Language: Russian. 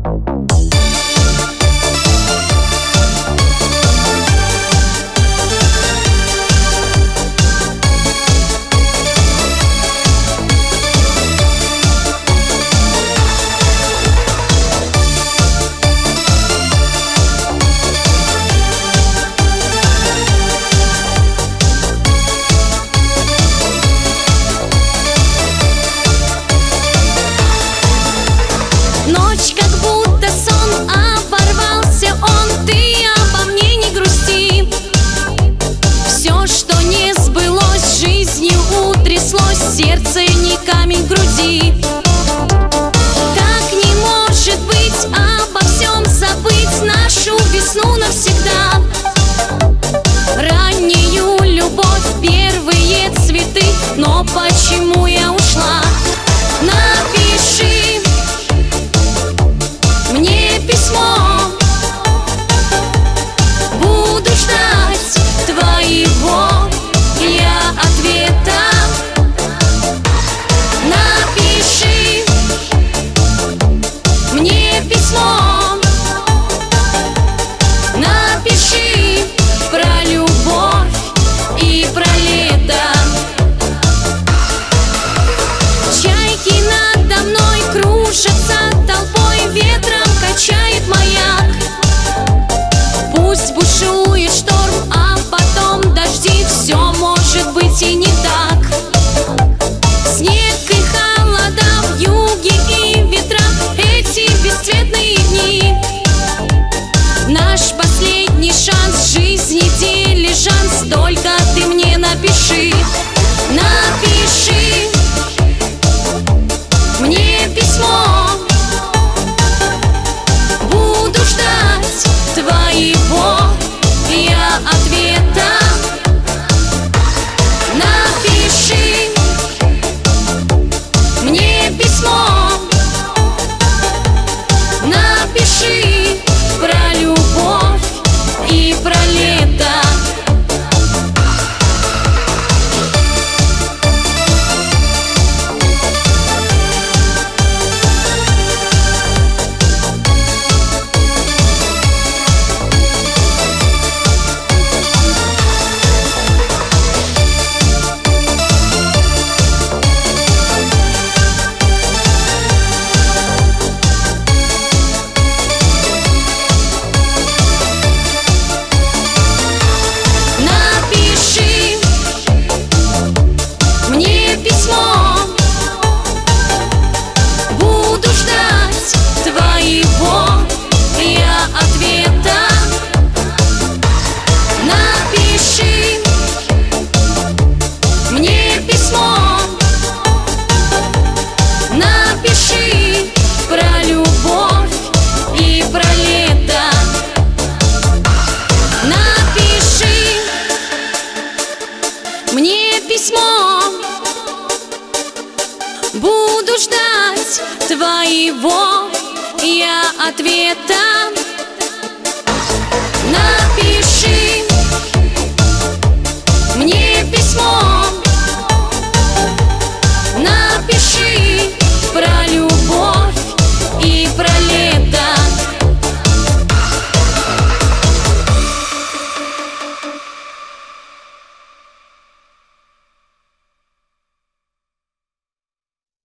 Ночь как будто сон, оборвался он, ты обо мне не грусти. Все, что не сбылось, жизнью утряслось, сердце не камень в груди. Так не может быть, обо всем забыть нашу весну навсегда. Раннюю любовь, первые цветы, но почему я ушла? Напиши мне письмо, буду ждать твоего я ответа. Напиши мне письмо, напиши про любовь и про лето. Чайки надо мной кружатся толпой, ветром качает маяк. Пусть бушует шторм, а потом дожди, все может быть и не так. Снег и холода в юге и ветра, эти бесцветные дни. Наш последний шанс, жизни дилижанс, только ты мне напиши. Напиши мне письмо, буду ждать твоего я ответа. Напиши мне письмо, напиши про любовь и про лето. Напиши мне письмо, буду ждать твоего я ответа. Напиши мне письмо, напиши про любовь и про лето. Напиши мне письмо, буду ждать твоего я ответа.